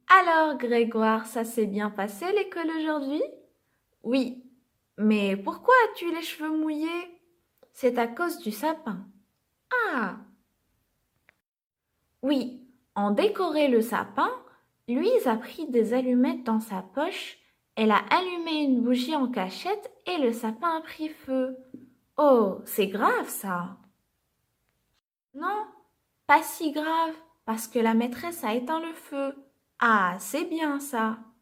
Alors, Grégoire, ça s'est bien passé l'école aujourd'hui? Oui, mais pourquoi as-tu les cheveux mouillés? C'est à cause du sapin. Ah, oui, on décorait le sapin. Louise a pris des allumettes dans sa poche. Elle a allumé une bougie en cachette et le sapin a pris feu. Oh, c'est grave ça. Non, pas si grave, parce que la maîtresse a éteint le feu. Ah, c'est bien ça.